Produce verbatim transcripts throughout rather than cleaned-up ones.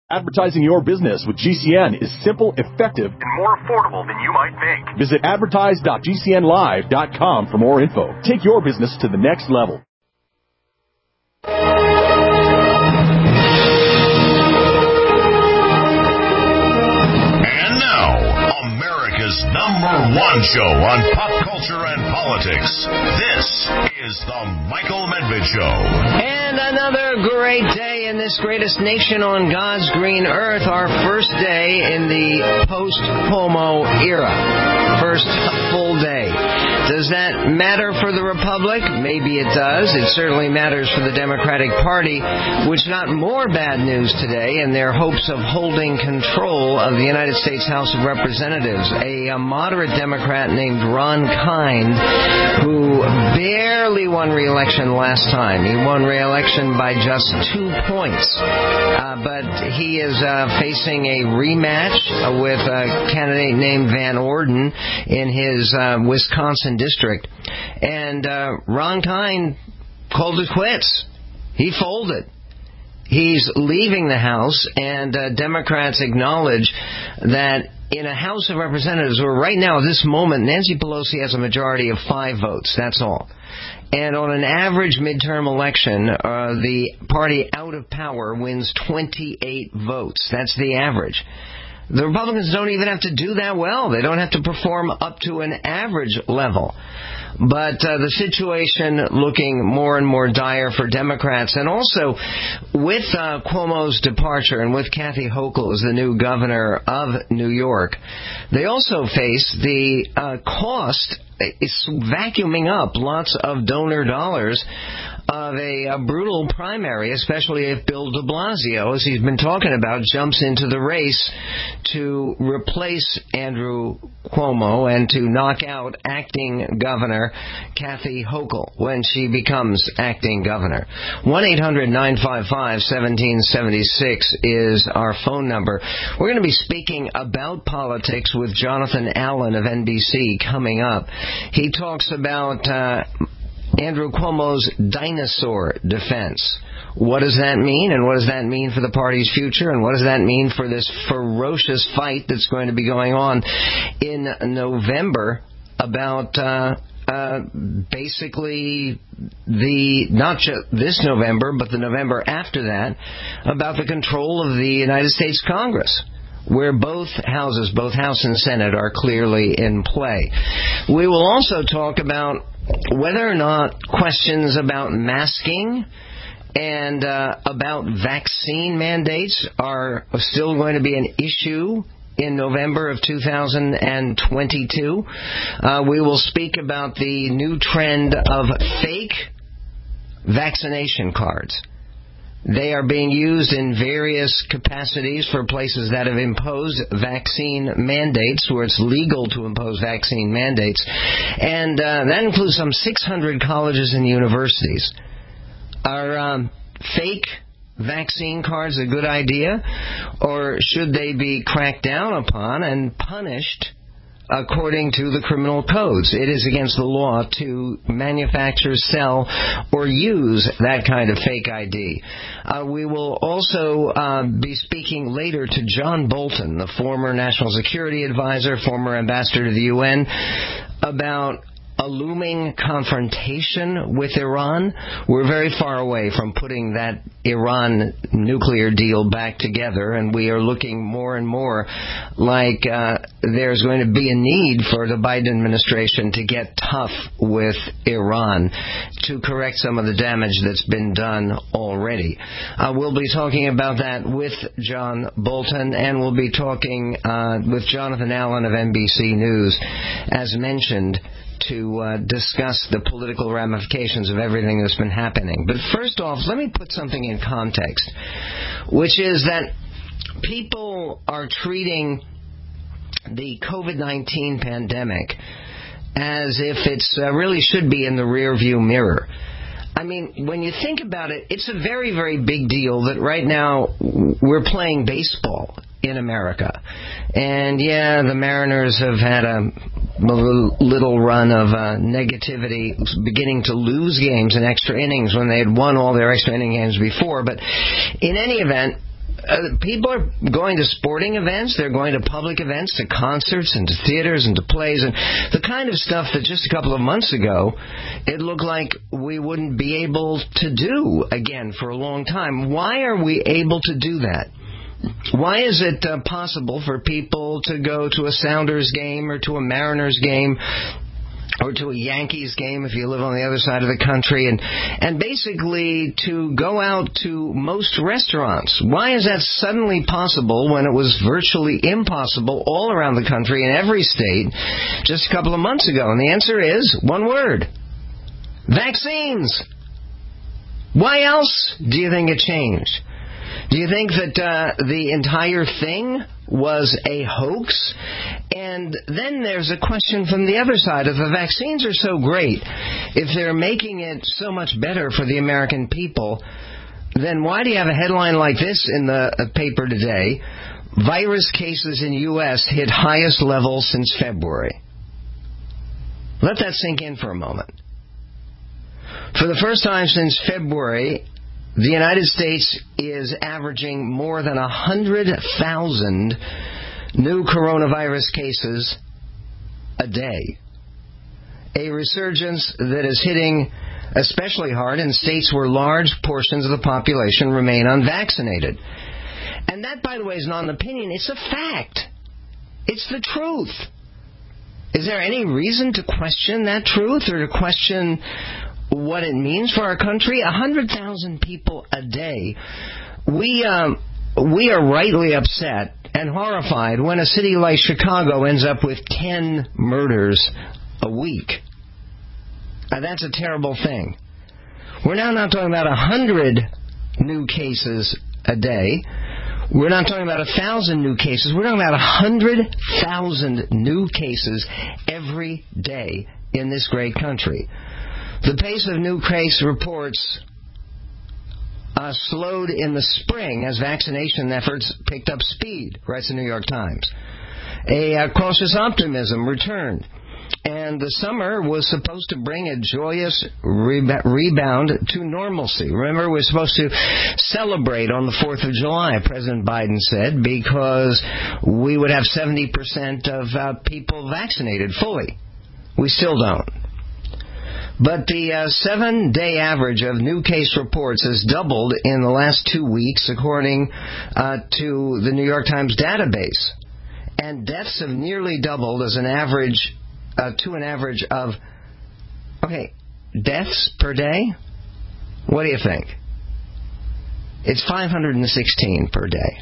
Advertising your business with G C N is simple, effective, and more affordable than you might think. Visit advertise dot g c n live dot com for more info. Take your business to the next level. And now, America's number one show on pop culture and politics. This is The Michael Medved Show. And another great day in this greatest nation on God's green earth. Our first day in the post-Cuomo era. First full day. Does that matter for the Republic? Maybe it does. It certainly matters for the Democratic Party, which got more bad news today in their hopes of holding control of the United States House of Representatives. A, a moderate Democrat named Ron Kind, who barely won re-election last time. He won re-election by just two points. Uh, but he is uh, facing a rematch with a candidate named Van Orden in his uh, Wisconsin district. And uh, Ron Kind called it quits. He folded. He's leaving the House, and uh, Democrats acknowledge that in a House of Representatives, where right now, at this moment, Nancy Pelosi has a majority of five votes. That's all. And on an average midterm election, uh, the party out of power wins twenty-eight votes. That's the average. The Republicans don't even have to do that well. They don't have to perform up to an average level. But uh, the situation looking more and more dire for Democrats. And also, with uh, Cuomo's departure and with Kathy Hochul as the new governor of New York, they also face the uh, cost, it's vacuuming up lots of donor dollars of a, a brutal primary, especially if Bill de Blasio, as he's been talking about, jumps into the race to replace Andrew Cuomo and to knock out acting governor Kathy Hochul when she becomes acting governor. one eight hundred nine five five one seven seven six is our phone number. We're going to be speaking about politics with Jonathan Allen of N B C coming up. He talks about uh, Andrew Cuomo's dinosaur defense. What does that mean, and what does that mean for the party's future, and what does that mean for this ferocious fight that's going to be going on in November about uh, uh, basically the, not just this November, but the November after that, about the control of the United States Congress, where both houses, both House and Senate, are clearly in play. We will also talk about whether or not questions about masking and uh, about vaccine mandates are still going to be an issue in November of two thousand twenty-two. Uh, we will speak about the new trend of fake vaccination cards. They are being used in various capacities for places that have imposed vaccine mandates, where it's legal to impose vaccine mandates. And uh, that includes some six hundred colleges and universities. Are um, fake vaccine cards a good idea, or should they be cracked down upon and punished according to the criminal codes? It is against the law to manufacture, sell, or use that kind of fake I D. Uh, we will also uh, be speaking later to John Bolton, the former National Security Advisor, former ambassador to the U N, about a looming confrontation with Iran. We're very far away from putting that Iran nuclear deal back together, and we are looking more and more like uh, there's going to be a need for the Biden administration to get tough with Iran to correct some of the damage that's been done already. Uh, we'll be talking about that with John Bolton, and we'll be talking uh, with Jonathan Allen of N B C News, as mentioned, to uh, discuss the political ramifications of everything that's been happening. But first off, let me put something in context, which is that people are treating the covid nineteen pandemic as if it's uh, really should be in the rearview mirror. I mean, when you think about it, it's a very, very big deal that right now we're playing baseball in America. And, yeah, the Mariners have had a little run of uh, negativity, beginning to lose games in extra innings when they had won all their extra inning games before. But in any event, uh, people are going to sporting events, they're going to public events, to concerts and to theaters and to plays, and the kind of stuff that just a couple of months ago it looked like we wouldn't be able to do again for a long time. Why are we able to do that? Why is it uh, possible for people to go to a Sounders game or to a Mariners game or to a Yankees game if you live on the other side of the country, and and basically to go out to most restaurants? Why is that suddenly possible when it was virtually impossible all around the country in every state just a couple of months ago? And the answer is one word: vaccines. Why else do you think it changed? Do you think that uh, the entire thing was a hoax? And then there's a question from the other side. If the vaccines are so great, if they're making it so much better for the American people, then why do you have a headline like this in the uh, paper today? Virus cases in U S hit highest level since February. Let that sink in for a moment. For the first time since February, the United States is averaging more than one hundred thousand new coronavirus cases a day. A resurgence that is hitting especially hard in states where large portions of the population remain unvaccinated. And that, by the way, is not an opinion. It's a fact. It's the truth. Is there any reason to question that truth or to question what it means for our country? one hundred thousand people a day. We um, we are rightly upset and horrified when a city like Chicago ends up with ten murders a week. Now, that's a terrible thing. We're now not talking about one hundred new cases a day. We're not talking about one thousand new cases. We're talking about one hundred thousand new cases every day in this great country. The pace of new case reports uh, slowed in the spring as vaccination efforts picked up speed, writes the New York Times. A uh, cautious optimism returned, and the summer was supposed to bring a joyous reba- rebound to normalcy. Remember, we're supposed to celebrate on the fourth of July, President Biden said, because we would have seventy percent of uh, people vaccinated fully. We still don't. But the uh, seven-day average of new case reports has doubled in the last two weeks, according uh, to the New York Times database. And deaths have nearly doubled as an average, uh, to an average of, okay, deaths per day? What do you think? It's five hundred sixteen per day.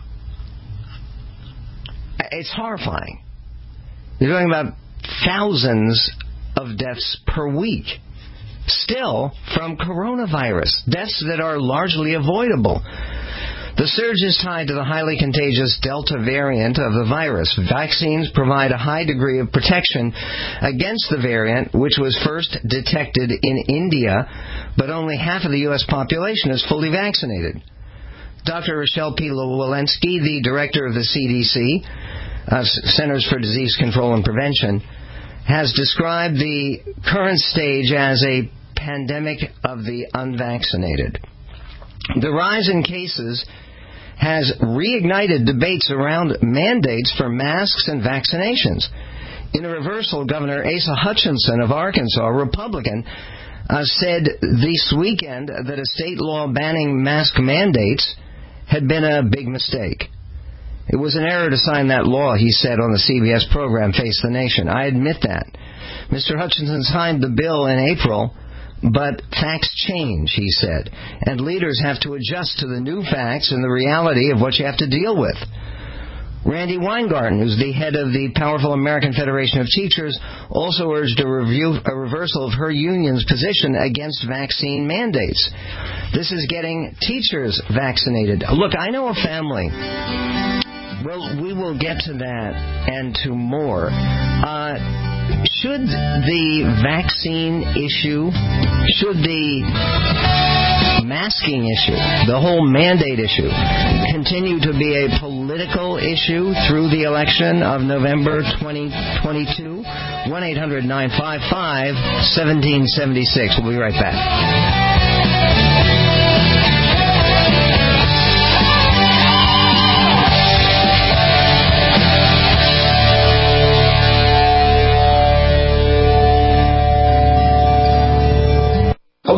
It's horrifying. You're talking about thousands of deaths per week, still from coronavirus, deaths that are largely avoidable. The surge is tied to the highly contagious Delta variant of the virus. Vaccines provide a high degree of protection against the variant, which was first detected in India, but only half of the U S population is fully vaccinated. Doctor Rochelle P. Walensky, the director of the C D C, uh, Centers for Disease Control and Prevention, has described the current stage as a pandemic of the unvaccinated. The rise in cases has reignited debates around mandates for masks and vaccinations. In a reversal, Governor Asa Hutchinson of Arkansas, a Republican, uh, said this weekend that a state law banning mask mandates had been a big mistake. It was an error to sign that law, he said on the C B S program Face the Nation. I admit that. Mister Hutchinson signed the bill in April, but facts change, he said, and leaders have to adjust to the new facts and the reality of what you have to deal with. Randy Weingarten, who's the head of the powerful American Federation of Teachers, also urged a, review, a reversal of her union's position against vaccine mandates. This is getting teachers vaccinated. Look, I know a family. Well, we will get to that and to more. Uh, should the vaccine issue, should the masking issue, the whole mandate issue, continue to be a political issue through the election of November twenty twenty-two? one eight hundred nine five five one seven seven six. We'll be right back.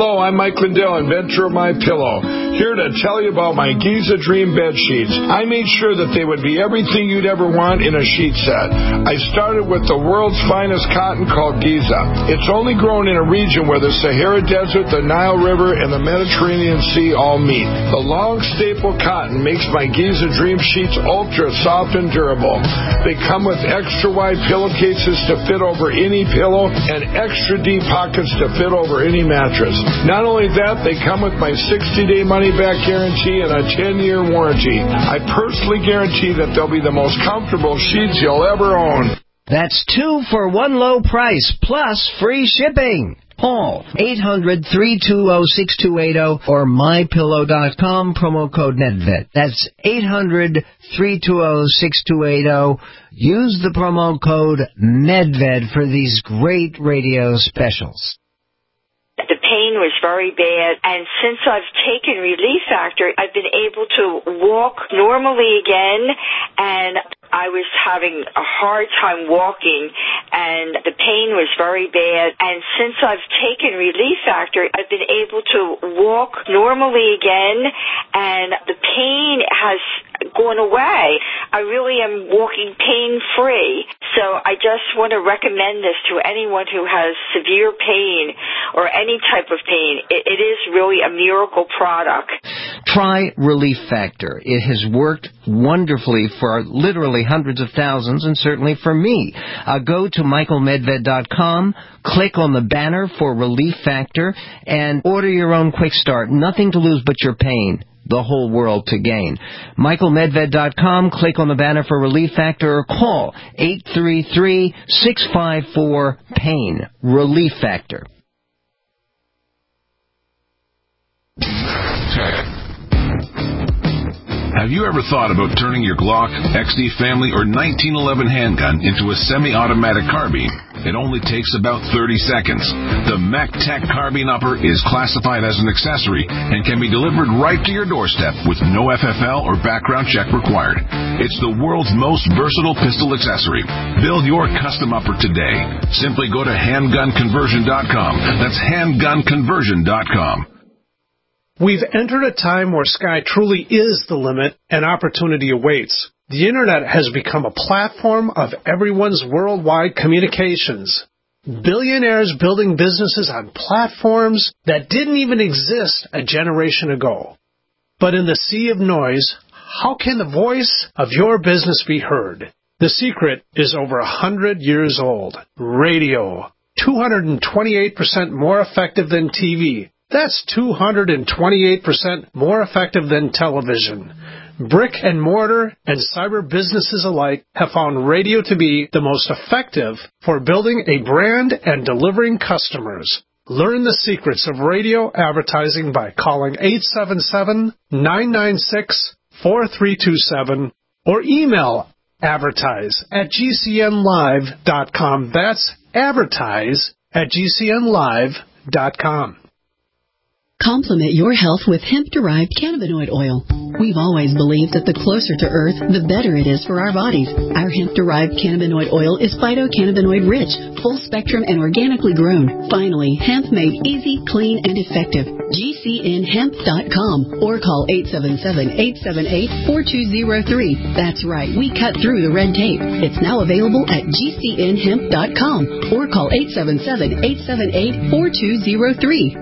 Hello, I'm Mike Lindell, inventor of My Pillow, here to tell you about my Giza Dream bed sheets. I made sure that they would be everything you'd ever want in a sheet set. I started with the world's finest cotton called Giza. It's only grown in a region where the Sahara Desert, the Nile River, and the Mediterranean Sea all meet. The long staple cotton makes my Giza Dream sheets ultra soft and durable. They come with extra wide pillowcases to fit over any pillow and extra deep pockets to fit over any mattress. Not only that, they come with my sixty-day money-back guarantee and a ten-year warranty. I personally guarantee that they'll be the most comfortable sheets you'll ever own. That's two for one low price, plus free shipping. Call eight hundred, three two zero, six two eight zero or my pillow dot com, promo code NEDVED. That's eight hundred, three two zero, six two eight zero. Use the promo code NEDVED for these great radio specials. The pain was very bad, and since I've taken Relief Factor, I've been able to walk normally again, and I was having a hard time walking, and the pain was very bad. And since I've taken Relief Factor, I've been able to walk normally again, and the pain has gone away. I really am walking pain-free. So I just want to recommend this to anyone who has severe pain or any type of pain. It, it is really a miracle product. Try Relief Factor. It has worked wonderfully for literally hundreds of thousands, and certainly for me. Uh, go to michael medved dot com, click on the banner for Relief Factor, and order your own quick start. Nothing to lose but your pain. The whole world to gain. michael medved dot com, click on the banner for Relief Factor, or call eight three three, six five four, PAIN. Relief Factor. Have you ever thought about turning your Glock, X D Family, or nineteen eleven handgun into a semi-automatic carbine? It only takes about thirty seconds. The MacTac Carbine Upper is classified as an accessory and can be delivered right to your doorstep with no F F L or background check required. It's the world's most versatile pistol accessory. Build your custom upper today. Simply go to handgun conversion dot com. That's handgun conversion dot com. We've entered a time where sky truly is the limit and opportunity awaits. The Internet has become a platform of everyone's worldwide communications. Billionaires building businesses on platforms that didn't even exist a generation ago. But in the sea of noise, how can the voice of your business be heard? The secret is over a hundred years old. Radio. two hundred twenty-eight percent more effective than T V. That's two hundred twenty-eight percent more effective than television. Brick and mortar and cyber businesses alike have found radio to be the most effective for building a brand and delivering customers. Learn the secrets of radio advertising by calling eight seven seven, nine nine six, four three two seven or email advertise at g c n live dot com. That's advertise at g c n live dot com. Complement your health with hemp-derived cannabinoid oil. We've always believed that the closer to Earth, the better it is for our bodies. Our hemp-derived cannabinoid oil is phytocannabinoid-rich, full-spectrum, and organically grown. Finally, hemp made easy, clean, and effective. g c n hemp dot com or call eight seven seven, eight seven eight, four two zero three. That's right, we cut through the red tape. It's now available at g c n hemp dot com or call eight seven seven, eight seven eight, four two zero three.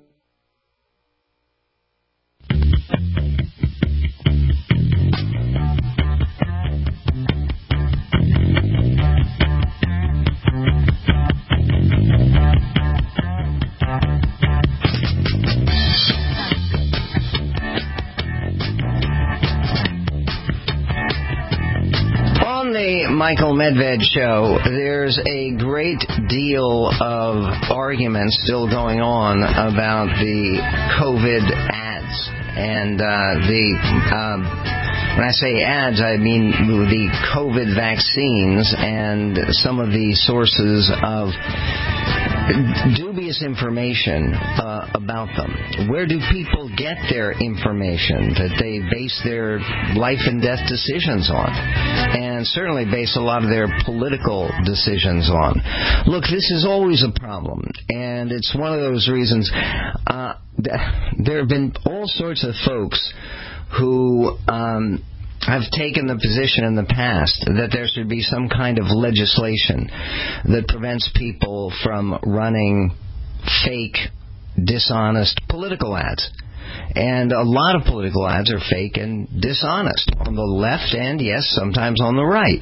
Michael Medved Show, there's a great deal of arguments still going on about the COVID ads. And uh, the um, when I say ads, I mean the COVID vaccines and some of the sources of dubious information uh, about them. Where do people get their information that they base their life and death decisions on? and certainly base a lot of their political decisions on. Look, this is always a problem, and it's one of those reasons. Uh, there have been all sorts of folks who um, have taken the position in the past that there should be some kind of legislation that prevents people from running fake, dishonest political ads. And a lot of political ads are fake and dishonest on the left and, yes, sometimes on the right.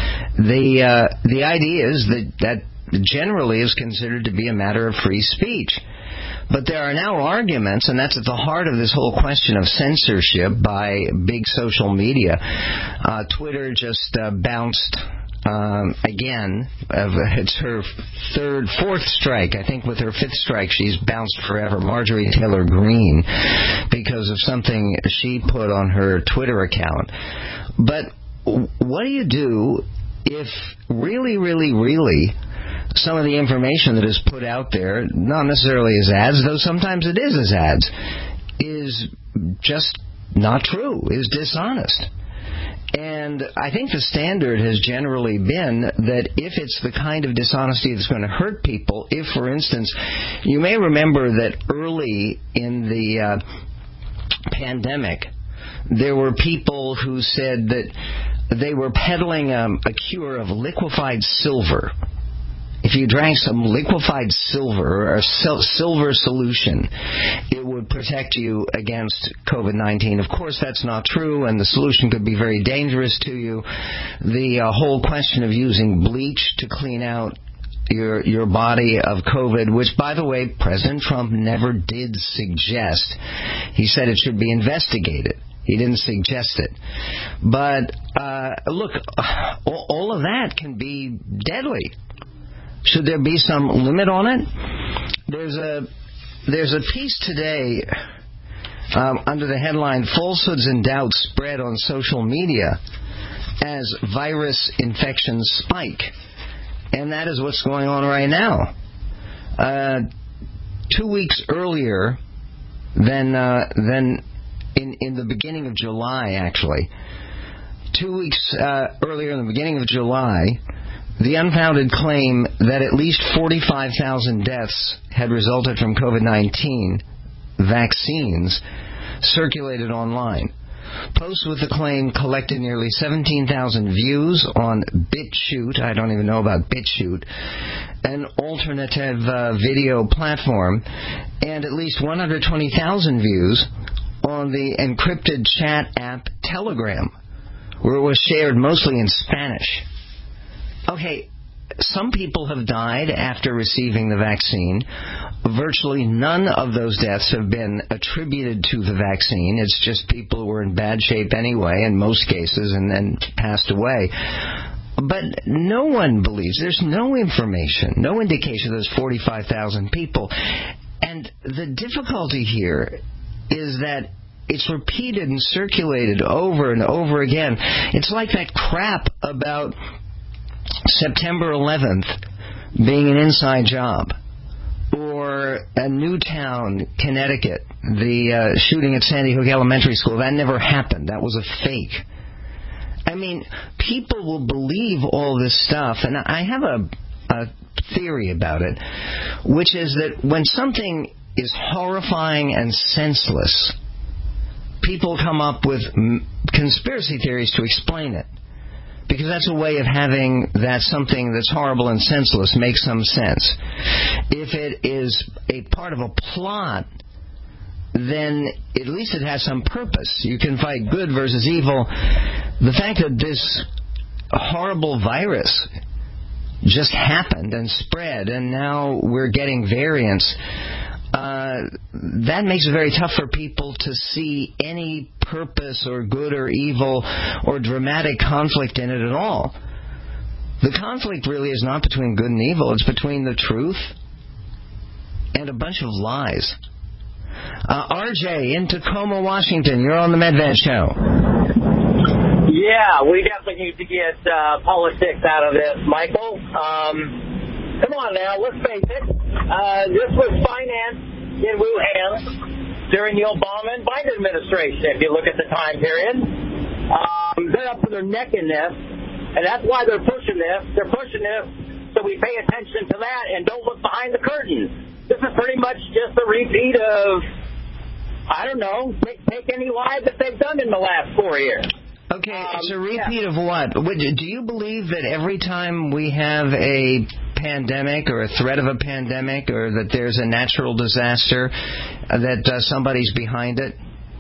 The uh, the idea is that that generally is considered to be a matter of free speech. But there are now arguments, and that's at the heart of this whole question of censorship by big social media. Uh, Twitter just uh, bounced um, again. Uh, it's her third, fourth strike. I think with her fifth strike, she's bounced forever. Marjorie Taylor Greene, because of something she put on her Twitter account. But what do you do if really, really, really some of the information that is put out there, not necessarily as ads, though sometimes it is as ads, is just not true, is dishonest? And I think the standard has generally been that if it's the kind of dishonesty that's going to hurt people, if, for instance, you may remember that early in the uh, pandemic, there were people who said that they were peddling um, a cure of liquefied silver. If you drank some liquefied silver or a silver solution, it would protect you against COVID nineteen. Of course, that's not true, and the solution could be very dangerous to you. The uh, whole question of using bleach to clean out your your body of COVID, which, by the way, President Trump never did suggest. He said it should be investigated. He didn't suggest it. But, uh, look, all, all of that can be deadly. Should there be some limit on it? There's a there's a piece today um, under the headline, Falsehoods and Doubts Spread on Social Media as Virus Infections Spike. And that is what's going on right now. Uh, two weeks earlier than, uh, than in, in the beginning of July, actually, two weeks uh, earlier in the beginning of July, the unfounded claim that at least forty-five thousand deaths had resulted from COVID nineteen vaccines circulated online. Posts with the claim collected nearly seventeen thousand views on BitChute. I don't even know about BitChute, an alternative uh, video platform, and at least one hundred twenty thousand views on the encrypted chat app Telegram, where it was shared mostly in Spanish. Okay, some people have died after receiving the vaccine. Virtually none of those deaths have been attributed to the vaccine. It's just people who were in bad shape anyway, in most cases, and then passed away. But no one believes, there's no information, no indication there's forty-five thousand people. And the difficulty here is that it's repeated and circulated over and over again. It's like that crap about September eleventh being an inside job, or a Newtown, Connecticut, the uh, shooting at Sandy Hook Elementary School. That never happened. That was a fake. I mean, people will believe all this stuff, and I have a, a theory about it, which is that when something is horrifying and senseless, people come up with m- conspiracy theories to explain it. Because that's a way of having that something that's horrible and senseless make some sense. If it is a part of a plot, then at least it has some purpose. You can fight good versus evil. The fact that this horrible virus just happened and spread, and now we're getting variants, Uh, that makes it very tough for people to see any purpose or good or evil or dramatic conflict in it at all. The conflict really is not between good and evil. It's between the truth and a bunch of lies. Uh, R J in Tacoma, Washington. You're on the Medved Show. Yeah, we definitely need to get uh, politics out of this, Michael. Um, come on now, let's face it. Uh, this was financed in Wuhan during the Obama and Biden administration, if you look at the time period. Um, they're up to their neck in this. And that's why they're pushing this. They're pushing this so we pay attention to that and don't look behind the curtain. This is pretty much just a repeat of, I don't know, take, take any lie that they've done in the last four years. Okay, um, it's a repeat yeah. of what? Do you believe that every time we have a pandemic or a threat of a pandemic or that there's a natural disaster, uh, that uh, somebody's behind it?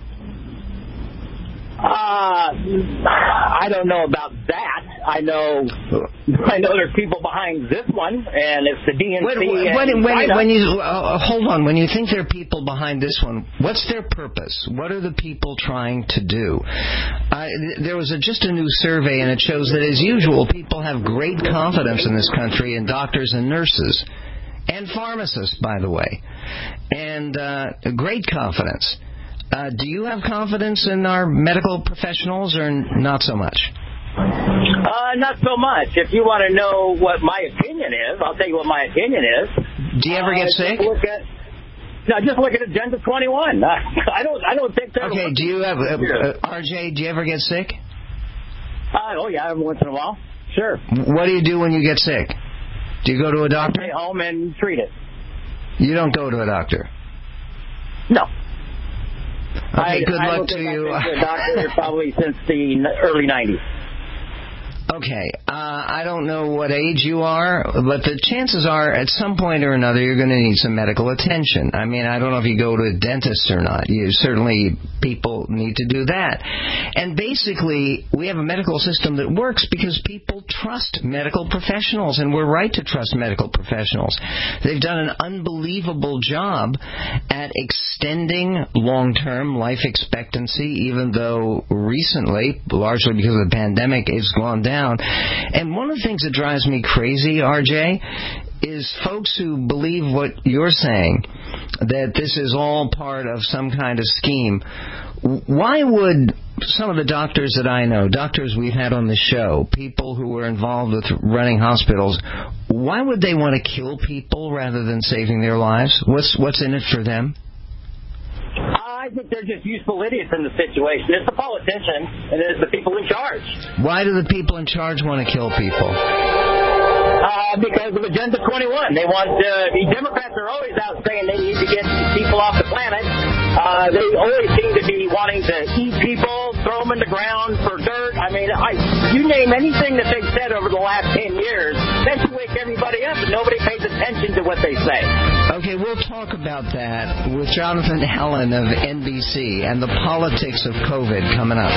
Uh, I don't know about that. I know, I know there's people behind this one, and it's the D N C. When, when, when, when you uh, hold on, when you think there are people behind this one, what's their purpose? What are the people trying to do? Uh, there was a, just a new survey, and it shows that, as usual, people have great confidence in this country in doctors and nurses, and pharmacists, by the way, and uh, great confidence. Uh, do you have confidence in our medical professionals, or not so much? Uh, not so much. If you want to know what my opinion is, I'll tell you what my opinion is. Do you ever uh, get sick? Look at, no, just look at Agenda twenty-one. Uh, I don't. I don't think. Okay. Do you have uh, uh, R J? Do you ever get sick? Uh, oh yeah, every once in a while. Sure. What do you do when you get sick? Do you go to a doctor? I stay home and treat it. You don't go to a doctor? No. Okay, I, good I luck don't to think you. I've been to a doctor probably since the early nineties. Okay, uh, I don't know what age you are, but the chances are at some point or another you're going to need some medical attention. I mean, I don't know if you go to a dentist or not. You certainly, people need to do that. And basically, we have a medical system that works because people trust medical professionals, and we're right to trust medical professionals. They've done an unbelievable job at extending long-term life expectancy, even though recently, largely because of the pandemic, it's gone down. And one of the things that drives me crazy, R J, is folks who believe what you're saying, that this is all part of some kind of scheme. Why would some of the doctors that I know, doctors we've had on the show, people who were involved with running hospitals, why would they want to kill people rather than saving their lives? What's what's in it for them? I think they're just useful idiots in the situation. It's the politicians, and it's the people in charge. Why do the people in charge want to kill people? Uh, because of Agenda twenty-one. They want, uh, the Democrats are always out saying they need to get people off the planet. Uh, they always seem to be wanting to eat people, throw them in the ground for dirt. I mean, I, you name anything that they've said over the last ten years, that should wake everybody up, and nobody pays attention to what they say. Okay, we'll talk about that with Jonathan Hellen of N B C and the politics of COVID coming up.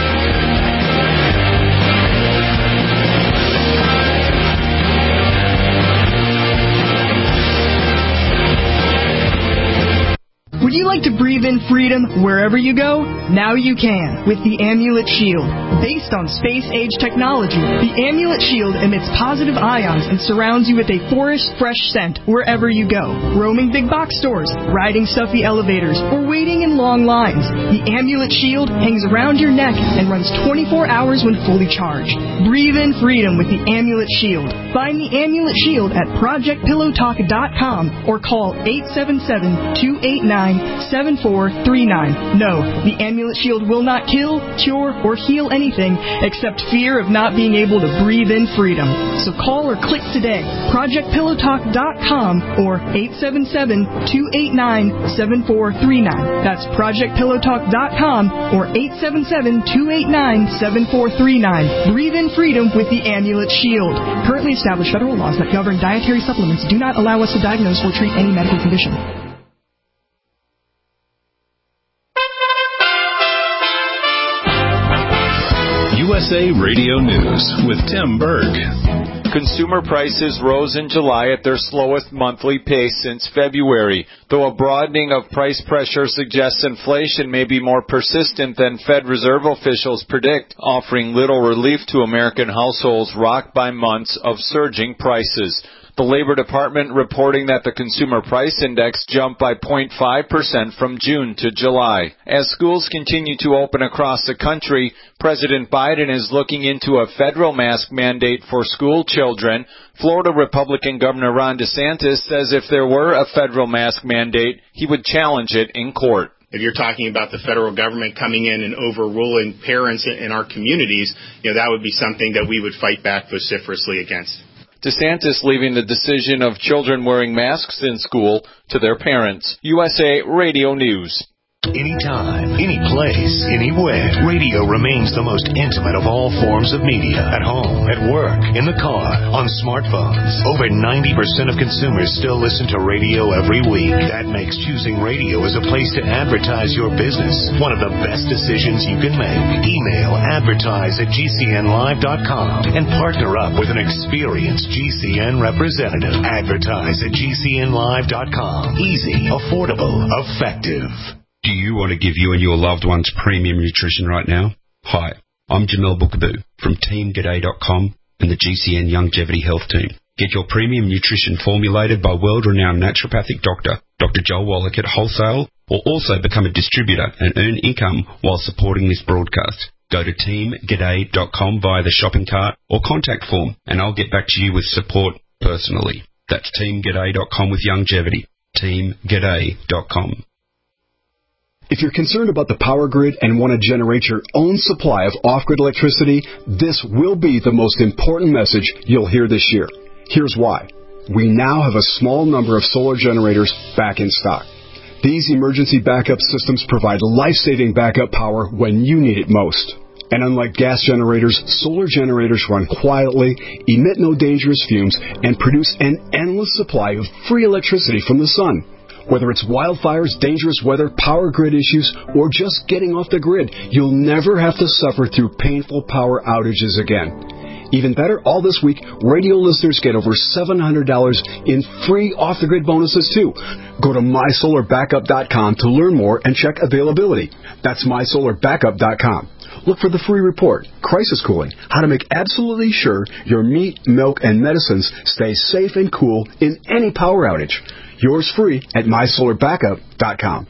Would you like to breathe in freedom wherever you go? Now you can with the Amulet Shield. Based on space-age technology, the Amulet Shield emits positive ions and surrounds you with a forest-fresh scent wherever you go. Roaming big box stores, riding stuffy elevators, or waiting in long lines, the Amulet Shield hangs around your neck and runs twenty-four hours when fully charged. Breathe in freedom with the Amulet Shield. Find the Amulet Shield at project pillow talk dot com or call eight seven seven, two eight nine, seven four three nine. No, the Amulet Shield will not kill, cure, or heal anything except fear of not being able to breathe in freedom. So call or click today, project pillow talk dot com or eight seven seven, two eight nine, seven four three nine. That's project pillow talk dot com or eight seven seven, two eight nine, seven four three nine. Breathe in freedom with the Amulet Shield. Currently established federal laws that govern dietary supplements do not allow us to diagnose or treat any medical condition. U S A Radio News with Tim Berg. Consumer prices rose in July at their slowest monthly pace since February, though a broadening of price pressure suggests inflation may be more persistent than Fed Reserve officials predict, offering little relief to American households rocked by months of surging prices. The Labor Department reporting that the Consumer Price Index jumped by zero point five percent from June to July. As schools continue to open across the country, President Biden is looking into a federal mask mandate for school children. Florida Republican Governor Ron DeSantis says if there were a federal mask mandate, he would challenge it in court. If you're talking about the federal government coming in and overruling parents in our communities, you know, that would be something that we would fight back vociferously against. DeSantis leaving the decision of children wearing masks in school to their parents. U S A Radio News. Anytime, any place, anywhere, radio remains the most intimate of all forms of media. At home, at work, in the car, on smartphones. Over ninety percent of consumers still listen to radio every week. That makes choosing radio as a place to advertise your business one of the best decisions you can make. Email advertise at G C N live dot com and partner up with an experienced G C N representative. Advertise at G C N live dot com. Easy, affordable, effective. Do you want to give you and your loved ones premium nutrition right now? Hi, I'm Jamel Bookaboo from Team G'day dot com and the G C N Longevity Health Team. Get your premium nutrition formulated by world-renowned naturopathic doctor, Doctor Joel Wallach at wholesale, or also become a distributor and earn income while supporting this broadcast. Go to Team G'day dot com via the shopping cart or contact form, and I'll get back to you with support personally. That's Team G'day dot com with longevity. Team G'day dot com. If you're concerned about the power grid and want to generate your own supply of off-grid electricity, this will be the most important message you'll hear this year. Here's why. We now have a small number of solar generators back in stock. These emergency backup systems provide life-saving backup power when you need it most. And unlike gas generators, solar generators run quietly, emit no dangerous fumes, and produce an endless supply of free electricity from the sun. Whether it's wildfires, dangerous weather, power grid issues, or just getting off the grid, you'll never have to suffer through painful power outages again. Even better, all this week, radio listeners get over seven hundred dollars in free off-the-grid bonuses, too. Go to my solar backup dot com to learn more and check availability. That's my solar backup dot com. Look for the free report, Crisis Cooling, how to make absolutely sure your meat, milk, and medicines stay safe and cool in any power outage. Yours free at my solar backup dot com.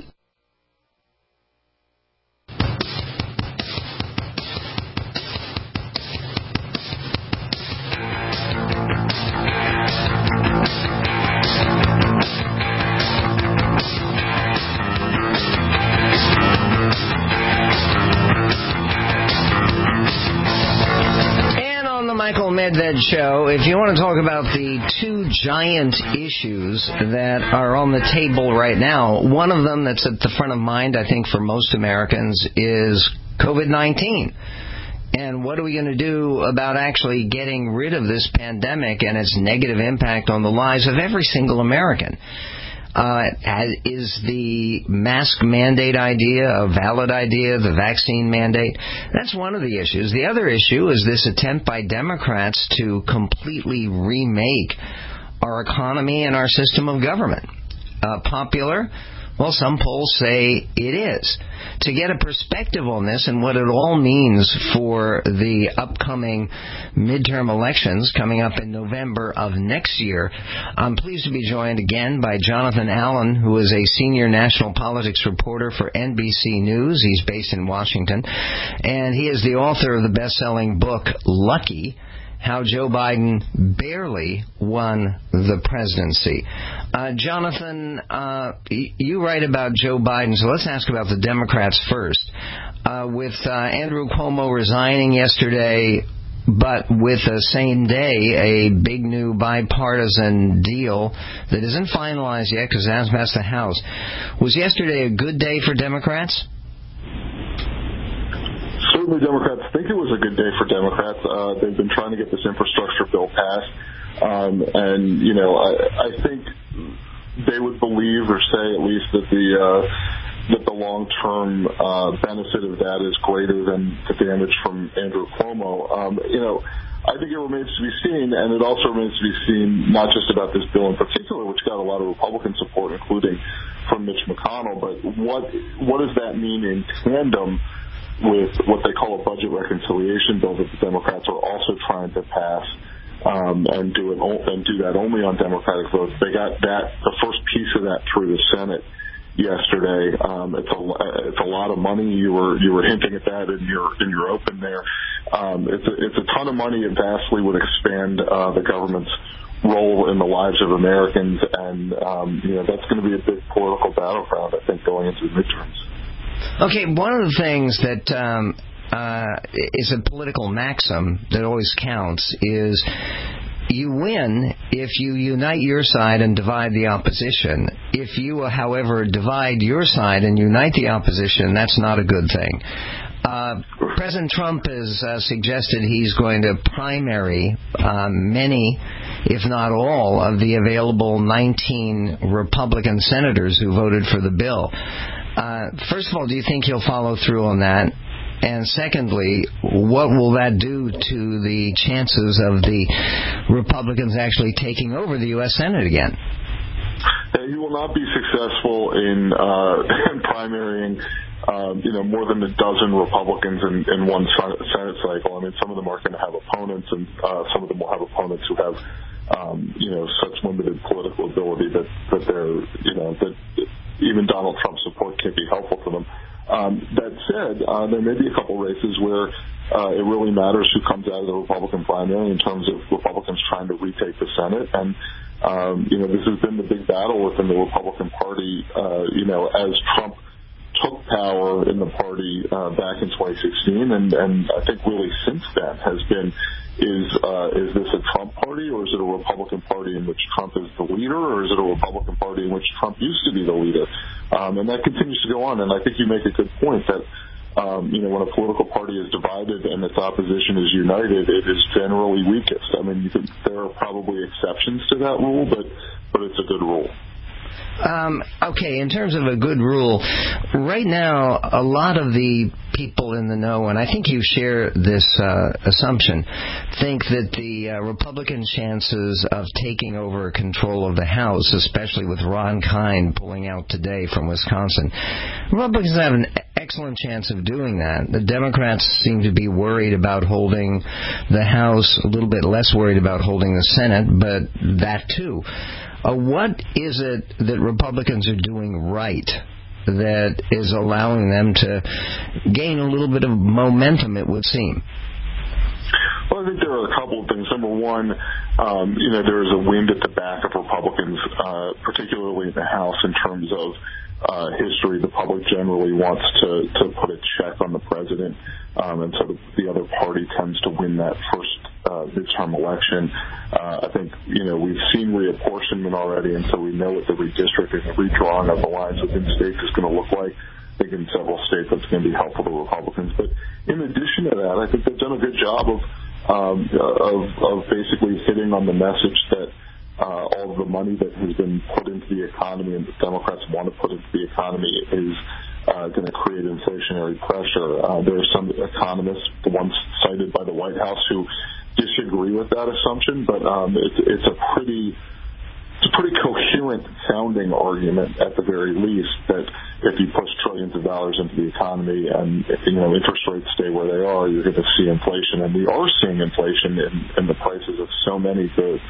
Medved Show. If you want to talk about the two giant issues that are on the table right now, one of them that's at the front of mind, I think, for most Americans is COVID nineteen. And what are we going to do about actually getting rid of this pandemic and its negative impact on the lives of every single American? Uh, is the mask mandate idea a valid idea, the vaccine mandate? That's one of the issues. The other issue is this attempt by Democrats to completely remake our economy and our system of government. Uh, popular? Well, some polls say it is. To get a perspective on this and what it all means for the upcoming midterm elections coming up in November of next year, I'm pleased to be joined again by Jonathan Allen, who is a senior national politics reporter for N B C News. He's based in Washington, and he is the author of the best-selling book, Lucky: How Joe Biden Barely Won the Presidency. Uh, Jonathan, uh, you write about Joe Biden, so let's ask about the Democrats first. Uh, with uh, Andrew Cuomo resigning yesterday, but with the same day, a big new bipartisan deal that isn't finalized yet because it hasn't passed the House. Was yesterday a good day for Democrats? Certainly Democrats think it was a good day for Democrats. Uh, they've been trying to get this infrastructure bill passed. Um, and, you know, I, I think they would believe or say at least that the uh, that the long-term uh, benefit of that is greater than the damage from Andrew Cuomo. Um, you know, I think it remains to be seen, and it also remains to be seen not just about this bill in particular, which got a lot of Republican support, including from Mitch McConnell, but what what does that mean in tandem with what they call a budget reconciliation bill that the Democrats are also trying to pass, um, and do it and do that only on Democratic votes. They got that the first piece of that through the Senate yesterday. Um, it's a it's a lot of money. You were you were hinting at that in your in your open there. Um, it's a, it's a ton of money. It vastly would expand uh, the government's role in the lives of Americans, and um, you know that's going to be a big political battleground, I think, going into the midterms. Okay, one of the things that um, uh, is a political maxim that always counts is you win if you unite your side and divide the opposition. If you, however, divide your side and unite the opposition, that's not a good thing. Uh, President Trump has uh, suggested he's going to primary uh, many, if not all, of the available nineteen Republican senators who voted for the bill. Uh, first of all, do you think he'll follow through on that? And secondly, what will that do to the chances of the Republicans actually taking over the U S Senate again? He will not be successful in, uh, in primarying Um, you know, more than a dozen Republicans in, in one Senate cycle. I mean, some of them are going to have opponents, and uh, some of them will have opponents who have, um, you know, such limited political ability that, that they're, you know, that even Donald Trump's support can't be helpful to them. Um, that said, uh, there may be a couple races where uh, it really matters who comes out of the Republican primary in terms of Republicans trying to retake the Senate. And, um, you know, this has been the big battle within the Republican Party, uh, you know, as Trump took power in the party uh, back in twenty sixteen, and, and I think really since then has been, is uh, is this a Trump party, or is it a Republican Party in which Trump is the leader, or is it a Republican Party in which Trump used to be the leader? Um, and that continues to go on, and I think you make a good point that, um, you know, when a political party is divided and its opposition is united, it is generally weakest. I mean, you could, there are probably exceptions to that rule, but but it's a good rule. Um, okay, in terms of a good rule, right now, a lot of the people in the know, and I think you share this uh, assumption, think that the uh, Republican chances of taking over control of the House, especially with Ron Kind pulling out today from Wisconsin, Republicans have an excellent chance of doing that. The Democrats seem to be worried about holding the House, a little bit less worried about holding the Senate, but that too. Uh, what is it that Republicans are doing right that is allowing them to gain a little bit of momentum, it would seem? Well, I think there are a couple of things. Number one, um, you know, there is a wind at the back of Republicans, uh, particularly in the House, in terms of uh, history. The public generally wants to, to put a check on the president, um, and so the, the other party tends to win that first uh, midterm election. Uh, I think, you know, we've seen reapportionment already, and so we know what the redistricting and redrawing of the lines within states is going to look like. I think in several states that's going to be helpful to Republicans. But in addition to that, I think they've done a good job of um, of, of basically hitting on the message that uh, all of the money that has been put into the economy and the Democrats want to put into the economy is uh, going to create inflationary pressure. Uh, there are some economists, the ones cited by the White House, who disagree with that assumption, but um, it's, it's a pretty it's a pretty coherent sounding argument at the very least that if you push trillions of dollars into the economy and if, you know, interest rates stay where they are, you're going to see inflation, and we are seeing inflation in, in the prices of so many goods.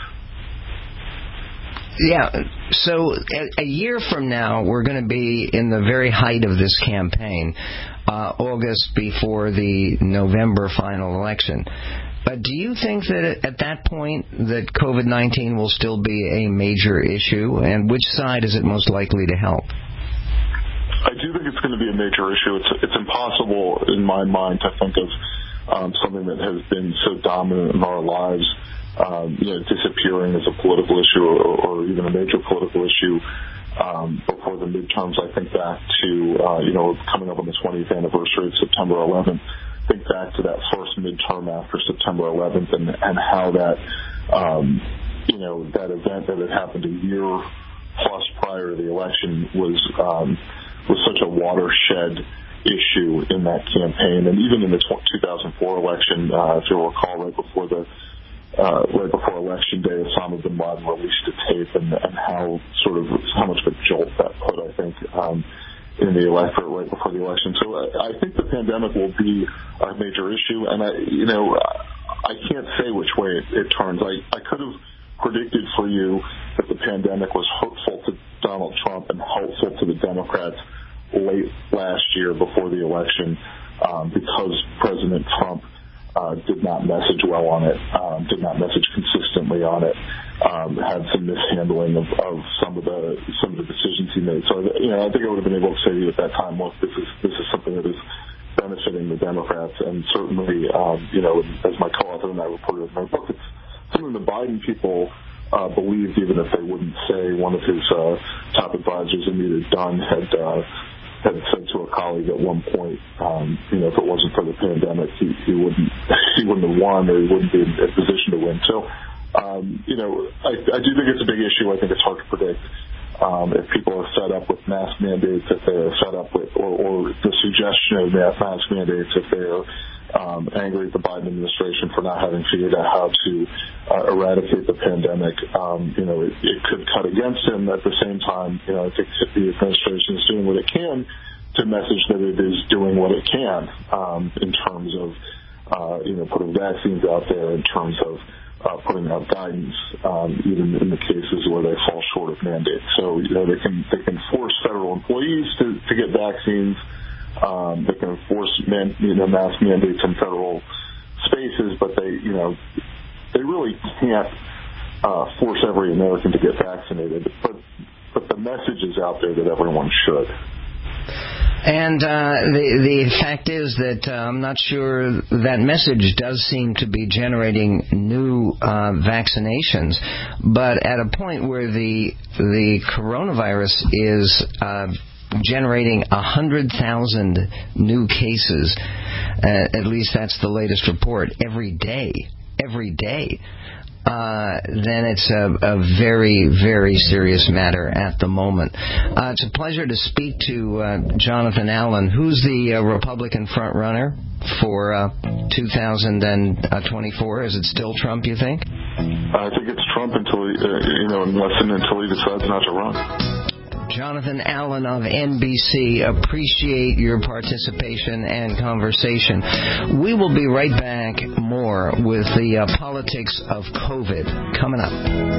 Yeah, so a, a year from now, we're going to be in the very height of this campaign, uh, August before the November final election. But do you think that at that point that COVID nineteen will still be a major issue, and which side is it most likely to help? I do think it's going to be a major issue. It's it's impossible in my mind to think of um, something that has been so dominant in our lives, um, you know, disappearing as a political issue or, or even a major political issue um, before the midterms. I think back to uh, you know coming up on the twentieth anniversary of September eleventh. Think back to that first midterm after September eleventh and, and how that, um, you know, that event that had happened a year plus prior to the election was um, was such a watershed issue in that campaign. And even in the two thousand four election, uh, if you'll recall, right before the uh, right before Election Day, Osama bin Laden released a tape, and, and how sort of how much of a jolt that put, I think, um, in the electorate right before the election. So I, I think the pandemic will be a major issue, and I, you know, I can't say which way it, it turns. I, I could have predicted for you that the pandemic was hurtful to Donald Trump and helpful to the Democrats late last year before the election, um, because President Trump uh, did not message well on it, um, did not message consistently on it, um, had some mishandling of, of some of the some of the decisions he made. So, you know, I think I would have been able to say to you at that time, look, this is this is something that is benefiting the Democrats, and certainly, um, you know, as my co-author and I reported in my book, it's something the Biden people uh, believed, even if they wouldn't say. One of his uh, top advisors, Anita Dunn, had uh, had said to a colleague at one point, um, you know, if it wasn't for the pandemic, he, he wouldn't he wouldn't have won, or he wouldn't be in a position to win. So, um, you know, I, I do think it's a big issue. I think it's hard to predict. Um, if people are set up with mask mandates, if they're set up with, or, or the suggestion of mask mandates, if they're um, angry at the Biden administration for not having figured out how to uh, eradicate the pandemic, um, you know, it, it could cut against him. At the same time, you know, I think the administration is doing what it can to message that it is doing what it can um, in terms of, uh, you know, putting vaccines out there, in terms of Uh, putting out guidance, um, even in the cases where they fall short of mandates. So, you know, they can they can force federal employees to, to get vaccines. Um, they can enforce man, you know, mask mandates in federal spaces, but they, you know, they really can't uh, force every American to get vaccinated. But but the message is out there that everyone should. And uh, the the fact is that uh, I'm not sure that message does seem to be generating new uh, vaccinations, but at a point where the the coronavirus is uh, generating one hundred thousand new cases, uh, at least that's the latest report, every day, every day. Uh, then it's a, a very, very serious matter at the moment. Uh, it's a pleasure to speak to uh, Jonathan Allen. Who's the uh, Republican front runner for uh, two thousand twenty-four? Is it still Trump, you think? I think it's Trump until he, uh, you know, unless and until he decides not to run. Jonathan Allen of N B C, appreciate your participation and conversation. We will be right back more with the uh, politics of COVID coming up.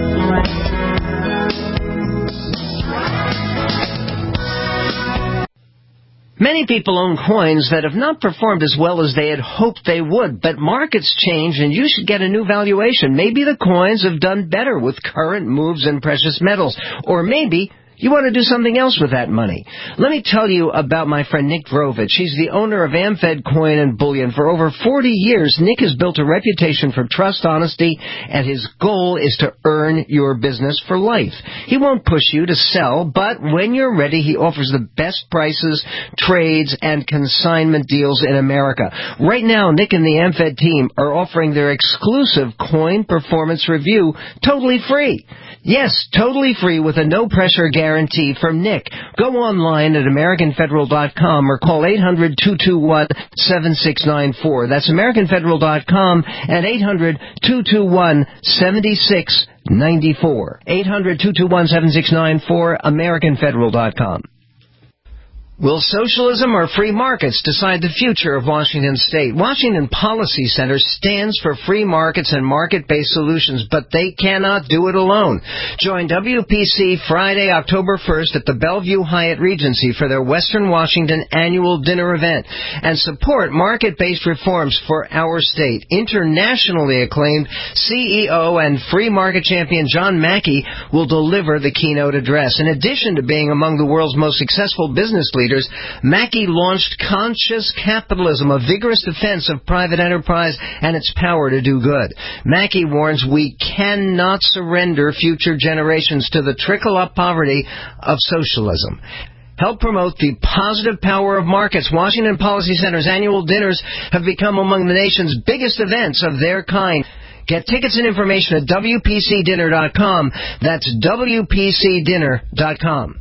Many people own coins that have not performed as well as they had hoped they would, but markets change and you should get a new valuation. Maybe the coins have done better with current moves in precious metals, or maybe you want to do something else with that money. Let me tell you about my friend Nick Drovich. He's the owner of AmFed Coin and Bullion. For over forty years, Nick has built a reputation for trust, honesty, and his goal is to earn your business for life. He won't push you to sell, but when you're ready, he offers the best prices, trades, and consignment deals in America. Right now, Nick and the AmFed team are offering their exclusive coin performance review totally free. Yes, totally free with a no-pressure guarantee from Nick. Go online at American Federal dot com or call eight hundred, two two one, seven six nine four. That's American Federal dot com and eight hundred, two two one, seven six nine four. eight hundred, two two one, seven six nine four, American Federal dot com. Will socialism or free markets decide the future of Washington State? Washington Policy Center stands for free markets and market-based solutions, but they cannot do it alone. Join W P C Friday, October first at the Bellevue Hyatt Regency for their Western Washington annual dinner event and support market-based reforms for our state. Internationally acclaimed C E O and free market champion John Mackey will deliver the keynote address. In addition to being among the world's most successful business leaders, Mackey launched Conscious Capitalism, a vigorous defense of private enterprise and its power to do good. Mackey warns we cannot surrender future generations to the trickle-up poverty of socialism. Help promote the positive power of markets. Washington Policy Center's annual dinners have become among the nation's biggest events of their kind. Get tickets and information at W P C dinner dot com. That's W P C dinner dot com.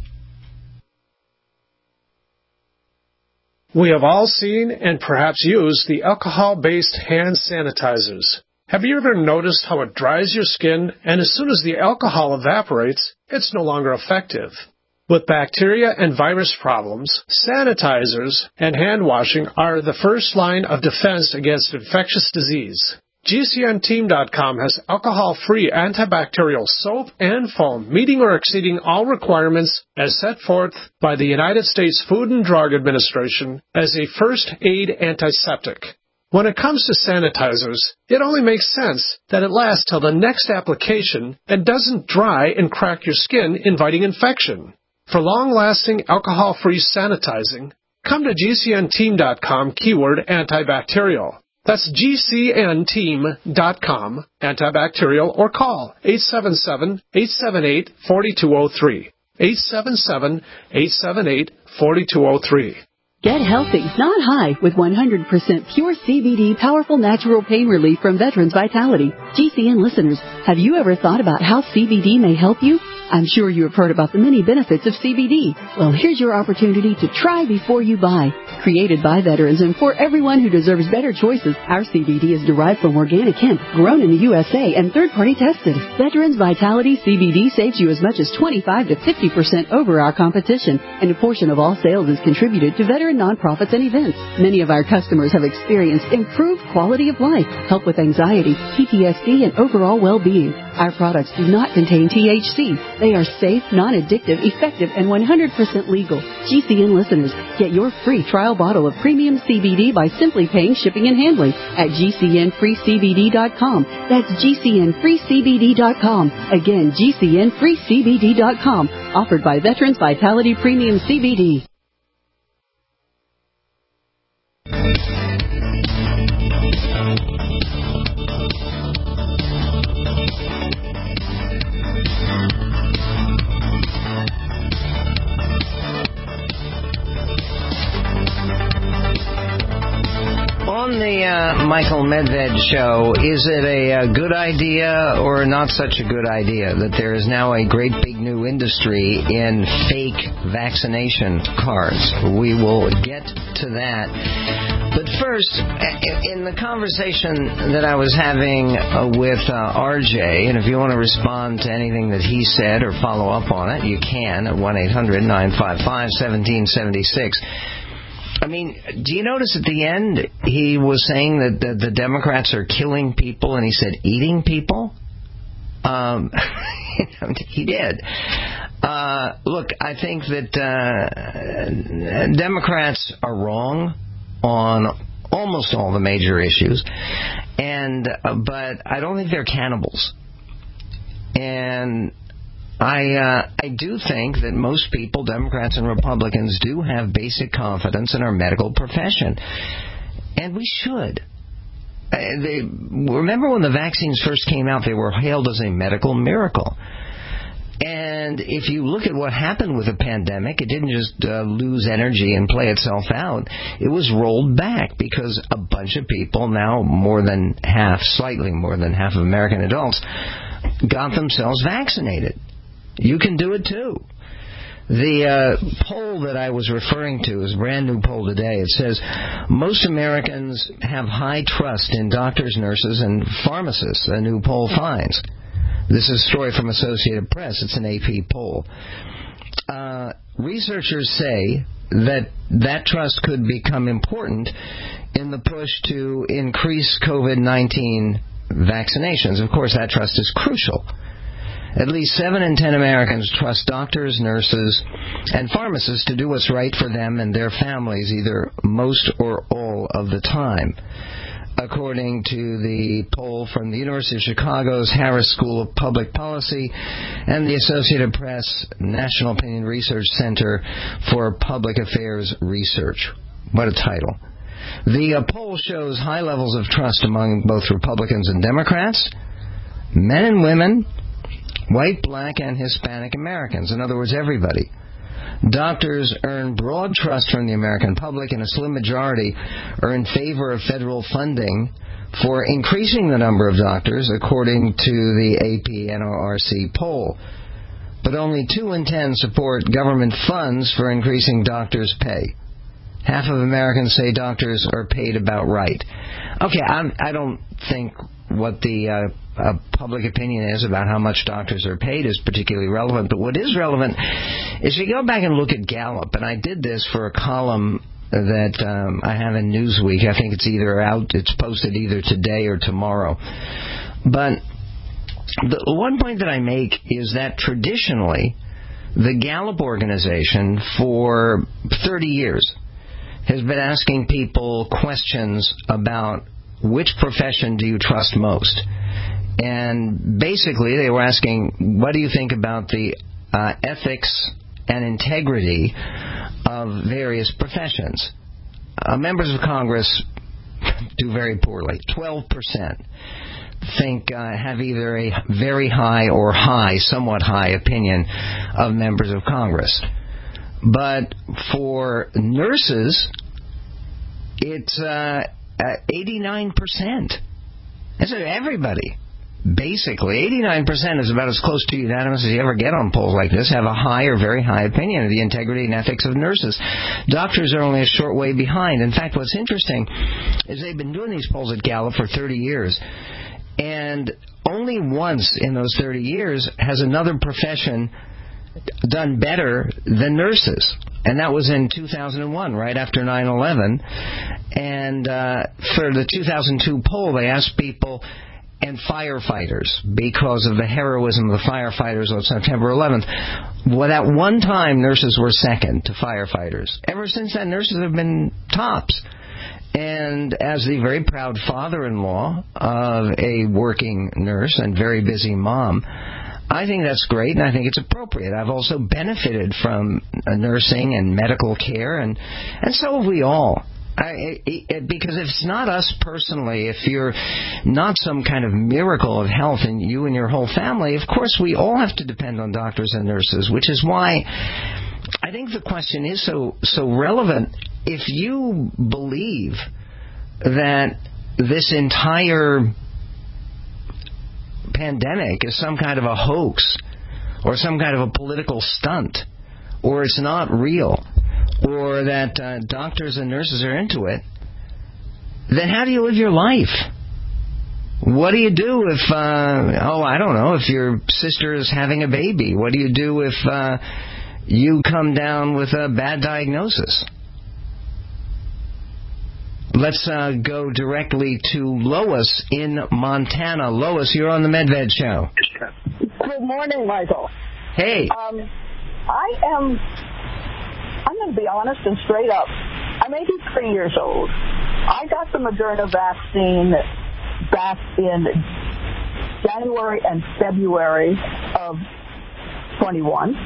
We have all seen and perhaps used the alcohol-based hand sanitizers. Have you ever noticed how it dries your skin, and as soon as the alcohol evaporates, it's no longer effective? With bacteria and virus problems, sanitizers and hand washing are the first line of defense against infectious disease. G C N team dot com has alcohol-free antibacterial soap and foam meeting or exceeding all requirements as set forth by the United States Food and Drug Administration as a first aid antiseptic. When it comes to sanitizers, it only makes sense that it lasts till the next application and doesn't dry and crack your skin, inviting infection. For long-lasting, alcohol-free sanitizing, come to G C N team dot com, keyword antibacterial. That's G C N team dot com, antibacterial, or call eight seven seven, eight seven eight, four two zero three. eight seven seven, eight seven eight, four two zero three. Get healthy, not high, with one hundred percent pure C B D powerful natural pain relief from Veterans Vitality. G C N listeners, have you ever thought about how C B D may help you? I'm sure you have heard about the many benefits of C B D. Well, here's your opportunity to try before you buy. Created by veterans and for everyone who deserves better choices, our C B D is derived from organic hemp, grown in the U S A and third-party tested. Veterans Vitality C B D saves you as much as twenty-five to fifty percent over our competition, and a portion of all sales is contributed to veteran nonprofits and events. Many of our customers have experienced improved quality of life, help with anxiety, P T S D, and overall well-being. Our products do not contain T H C. They are safe, non-addictive, effective, and one hundred percent legal. G C N listeners, get your free trial bottle of premium C B D by simply paying shipping and handling at G C N free C B D dot com. That's G C N free C B D dot com. Again, G C N free C B D dot com. Offered by Veterans Vitality Premium C B D. On the uh, Michael Medved show, is it a, a good idea or not such a good idea that there is now a great big new industry in fake vaccination cards? We will get to that. But first, in the conversation that I was having with uh, R J, and if you want to respond to anything that he said or follow up on it, you can at one eight hundred nine five five one seven seven six. I mean, do you notice at the end he was saying that the, the Democrats are killing people, and he said eating people? Um, he did. Uh, look, I think that uh, Democrats are wrong on almost all the major issues, and uh, but I don't think they're cannibals. And I uh, I do think that most people, Democrats and Republicans, do have basic confidence in our medical profession. And we should. Uh, they, remember when the vaccines first came out, they were hailed as a medical miracle. And if you look at what happened with the pandemic, it didn't just uh, lose energy and play itself out. It was rolled back because a bunch of people, now more than half, slightly more than half of American adults, got themselves vaccinated. You can do it too. The uh, poll that I was referring to is a brand new poll today. It says most Americans have high trust in doctors, nurses, and pharmacists, a new poll finds. This is a story from Associated Press. It's an A P poll. Uh, researchers say that that trust could become important in the push to increase COVID nineteen vaccinations. Of course, that trust is crucial. At least seven in ten Americans trust doctors, nurses, and pharmacists to do what's right for them and their families, either most or all of the time, according to the poll from the University of Chicago's Harris School of Public Policy and the Associated Press National Opinion Research Center for Public Affairs Research. What a title. The uh, poll shows high levels of trust among both Republicans and Democrats, men and women, white, black, and Hispanic Americans. In other words, everybody. Doctors earn broad trust from the American public, and a slim majority are in favor of federal funding for increasing the number of doctors, according to the A P N R R C poll. But only two in ten support government funds for increasing doctors' pay. Half of Americans say doctors are paid about right. Okay, I'm, I don't think what the uh, uh, public opinion is about how much doctors are paid is particularly relevant. But what is relevant is you go back and look at Gallup, and I did this for a column that um, I have in Newsweek. I think it's either out, it's posted either today or tomorrow. But the one point that I make is that traditionally, the Gallup organization for thirty years has been asking people questions about which profession do you trust most. And basically they were asking, what do you think about the uh, ethics and integrity of various professions? Uh, members of Congress do very poorly. twelve percent think uh, have either a very high or high, somewhat high opinion of members of Congress. But for nurses, it's uh, eighty-nine percent. That's everybody. Basically, eighty-nine percent is about as close to unanimous as you ever get on polls like this, have a high or very high opinion of the integrity and ethics of nurses. Doctors are only a short way behind. In fact, what's interesting is they've been doing these polls at Gallup for thirty years, and only once in those thirty years has another profession done better than nurses. And that was in two thousand one, right after nine eleven. And uh, for the two thousand two poll, they asked people, and firefighters, because of the heroism of the firefighters on September eleventh. Well, at one time, nurses were second to firefighters. Ever since then, nurses have been tops. And as the very proud father-in-law of a working nurse and very busy mom, I think that's great, and I think it's appropriate. I've also benefited from nursing and medical care, and, and so have we all. I, it, it, because if it's not us personally, if you're not some kind of miracle of health in you and your whole family, of course we all have to depend on doctors and nurses, which is why I think the question is so so relevant. If you believe that this entire pandemic is some kind of a hoax or some kind of a political stunt, or it's not real, or that uh, doctors and nurses are into it, then how do you live your life? What do you do if, uh, oh, I don't know, if your sister is having a baby? What do you do if uh, you come down with a bad diagnosis? Let's uh, go directly to Lois in Montana. Lois, you're on the MedVed Show. Good morning, Michael. Hey. Um, I am... I'm going to be honest and straight up. I'm eighty-three years old. I got the Moderna vaccine back in January and February of twenty-one.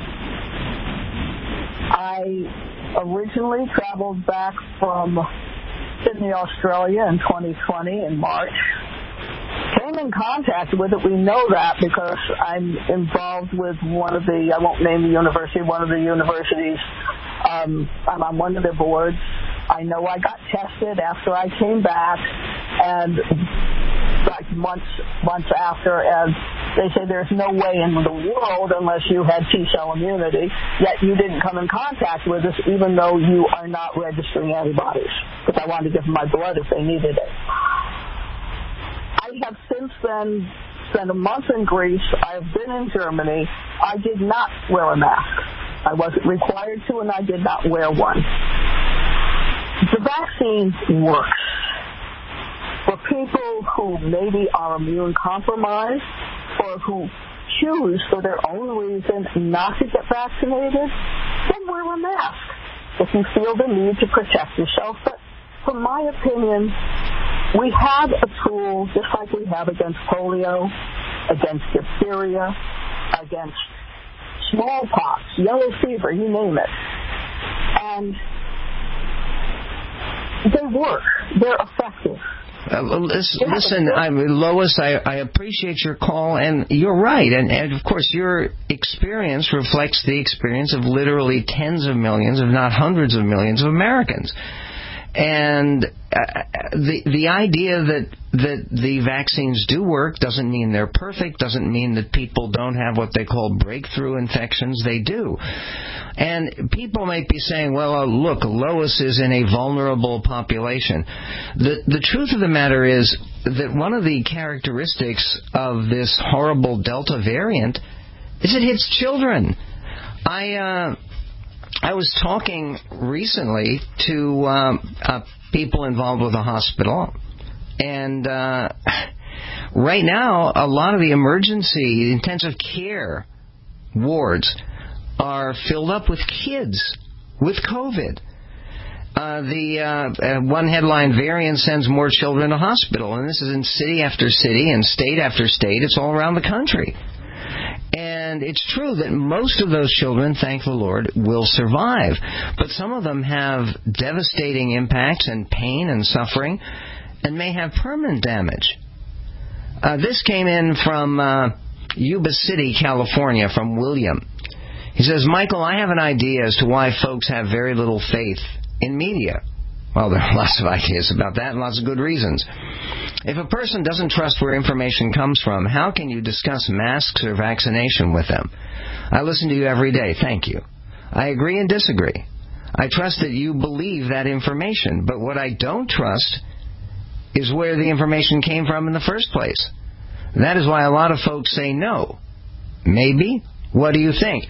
I originally traveled back from Sydney, Australia in twenty twenty in March. Came in contact with it. We know that because I'm involved with one of the, I won't name the university, one of the universities. Um, I'm on one of their boards. I know I got tested after I came back, and like months months after, and they say there's no way in the world unless you had T-cell immunity, yet you didn't come in contact with us even though you are not registering antibodies, because I wanted to give them my blood if they needed it. I have since then spent a month in Greece. I have been in Germany. I did not wear a mask. I wasn't required to, and I did not wear one. The vaccine works. For people who maybe are immune compromised or who choose for their own reason not to get vaccinated, then wear a mask if you feel the need to protect yourself. But from my opinion, we have a tool just like we have against polio, against diphtheria, against smallpox, yellow fever, you name it. And they work. They're effective. Uh, listen, listen I'm, Lois, I, I appreciate your call, and you're right. And, and, of course, your experience reflects the experience of literally tens of millions, if not hundreds of millions of Americans. And uh, the the idea that that the vaccines do work doesn't mean they're perfect, doesn't mean that people don't have what they call breakthrough infections. They do. And people might be saying, well, uh, look, Lois is in a vulnerable population. The the truth of the matter is that one of the characteristics of this horrible Delta variant is it hits children. I... Uh, I was talking recently to um, uh, people involved with the hospital, and uh, right now a lot of the emergency intensive care wards are filled up with kids with COVID. Uh, the uh, uh, one headline, variant sends more children to hospital. And this is in city after city and state after state. It's all around the country. And it's true that most of those children, thank the Lord, will survive. But some of them have devastating impacts and pain and suffering and may have permanent damage. Uh, this came in from uh, Yuba City, California, from William. He says, Michael, I have an idea as to why folks have very little faith in media. Well, there are lots of ideas about that and lots of good reasons. If a person doesn't trust where information comes from, how can you discuss masks or vaccination with them? I listen to you every day. Thank you. I agree and disagree. I trust that you believe that information, but what I don't trust is where the information came from in the first place. That is why a lot of folks say no. Maybe. What do you think?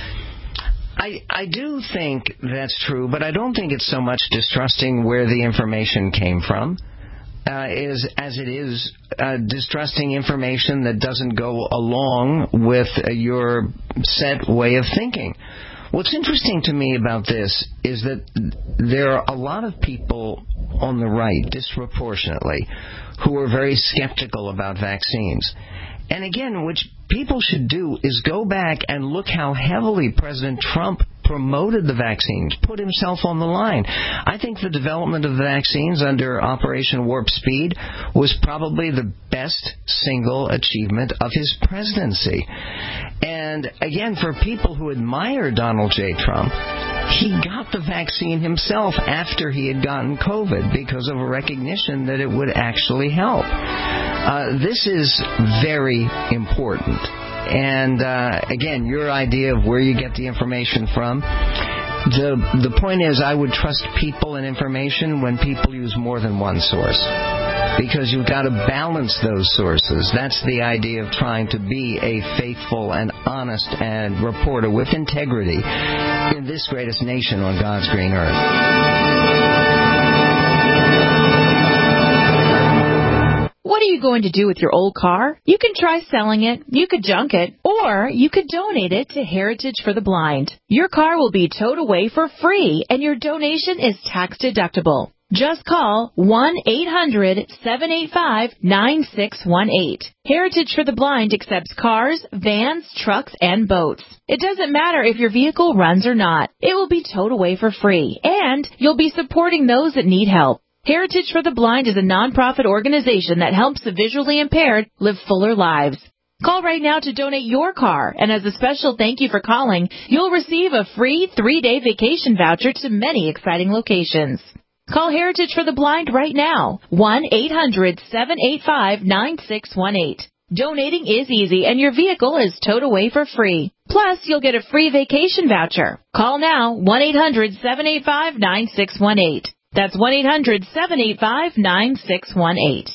I, I do think that's true, but I don't think it's so much distrusting where the information came from uh, is, as it is uh, distrusting information that doesn't go along with uh, your set way of thinking. What's interesting to me about this is that there are a lot of people on the right, disproportionately, who are very skeptical about vaccines. And again, which people should do is go back and look how heavily President Trump promoted the vaccines, put himself on the line. I think the development of the vaccines under Operation Warp Speed was probably the best single achievement of his presidency. And again, for people who admire Donald J. Trump, he got the vaccine himself after he had gotten COVID because of a recognition that it would actually help. Uh, this is very important. And, uh, again, your idea of where you get the information from, the the point is I would trust people and information when people use more than one source. Because you've got to balance those sources. That's the idea of trying to be a faithful and honest and reporter with integrity in this greatest nation on God's green earth. What are you going to do with your old car? You can try selling it, you could junk it, or you could donate it to Heritage for the Blind. Your car will be towed away for free, and your donation is tax deductible. Just call one eight hundred seven eight five nine six one eight. Heritage for the Blind accepts cars, vans, trucks, and boats. It doesn't matter if your vehicle runs or not. It will be towed away for free, and you'll be supporting those that need help. Heritage for the Blind is a nonprofit organization that helps the visually impaired live fuller lives. Call right now to donate your car, and as a special thank you for calling, you'll receive a free three-day vacation voucher to many exciting locations. Call Heritage for the Blind right now, one eight hundred seven eight five nine six one eight. Donating is easy, and your vehicle is towed away for free. Plus, you'll get a free vacation voucher. Call now, one eight hundred seven eight five nine six one eight. That's one eight hundred seven eight five nine six one eight.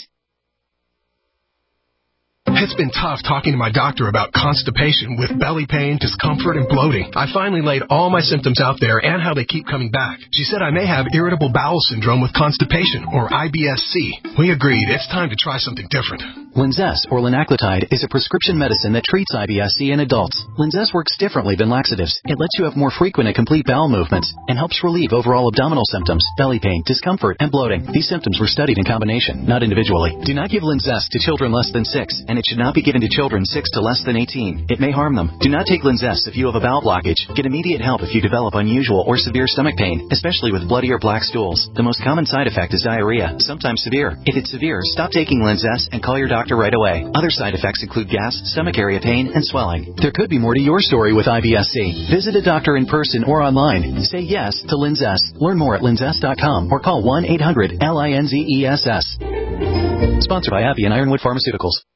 It's been tough talking to my doctor about constipation with belly pain, discomfort, and bloating. I finally laid all my symptoms out there and how they keep coming back. She said I may have irritable bowel syndrome with constipation, or I B S C. We agreed it's time to try something different. Linzess, or linaclotide, is a prescription medicine that treats I B S C in adults. Linzess works differently than laxatives. It lets you have more frequent and complete bowel movements and helps relieve overall abdominal symptoms, belly pain, discomfort, and bloating. These symptoms were studied in combination, not individually. Do not give Linzess to children less than six, and it should not be given to children six to less than eighteen. It may harm them. Do not take Linzess if you have a bowel blockage. Get immediate help if you develop unusual or severe stomach pain, especially with bloody or black stools. The most common side effect is diarrhea, sometimes severe. If it's severe, stop taking Linzess and call your doctor right away. Other side effects include gas, stomach area pain, and swelling. There could be more to your story with I B S C. Visit a doctor in person or online. Say yes to Linzess. Learn more at linzess dot com or call one eight hundred L I N Z E S S. Sponsored by Abbey and Ironwood Pharmaceuticals.